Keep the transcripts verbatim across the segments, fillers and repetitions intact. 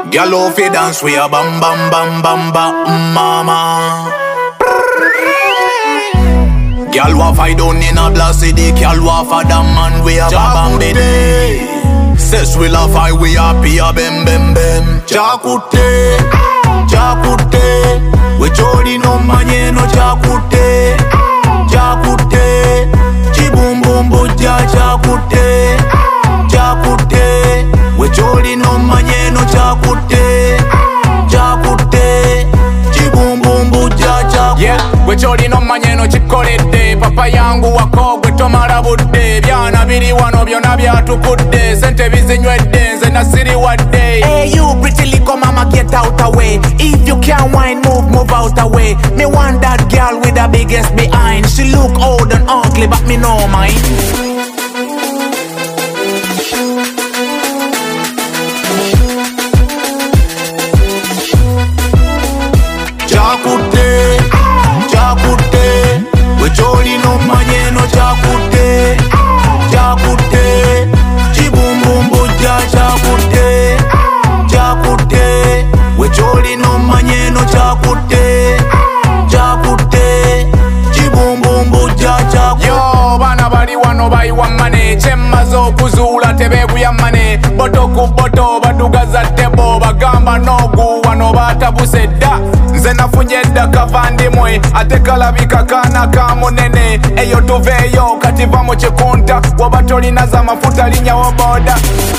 Girl off you dance we a bam bam bam bam bam mama. Girl wa fight down in a blast city. Girl wa for the man we a bam bam. Says we la fight we happy a bem bem bem. Chakute, chakute. We chori no manye no chakute, chakute. Chibumbumbu cha chakute, chakute. We chori no manye no chakute, chakute. Chibumbumbu cha chakute. Yeah, we chori no manye no chikolete. Papa yangu wako gwe tomala budde. Byana biri wano byona byatukudde. Sente bizinywedde nze nasiri wadde. Hey you pretty little mama, get out away. If you can't whine, move, move out away. Me want that girl with the biggest behind. She look old and ugly, but me know mine. Chakute, chakute. We chori no manye no chakute, chakute. Chibumbumbu cha chakute, chakute. We chori no manye no chakute, chakute. Chibumbumbu cha chakute. Yo bana bali wano bayi wamane. Chemma zo kuzula tebebu ya mane. Boto ku boto badugaza tebo. Bagamba nogu wano batabuse da. Nze nafunye da kavandi mwe. Ate kalabika kana kamunene. Eyo tuveyo kativa mo chekunta. Wabatoli naza mafuta linya waboda.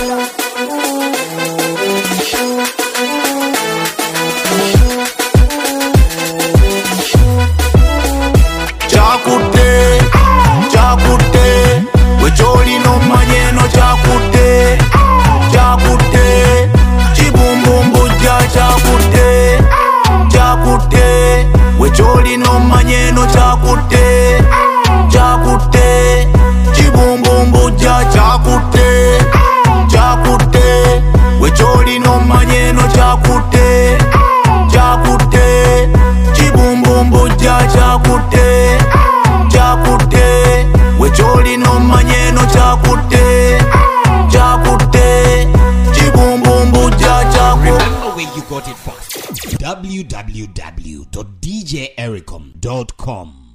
Chakute, chakute. We chori no manye no chakute, chakute. Chibumbumbu cha chakute, chakute. We chori no manye no chakute, chakute. Chibumbumbu cha chakute, chakute. We chori no manye no chakute, chakute. Chibumbumbu cha chakute, chakute. We chori no manye no chakute, chakute. Chibumbumbu cha chakute. Remember where you got it from. w w w dot d j ericom dot com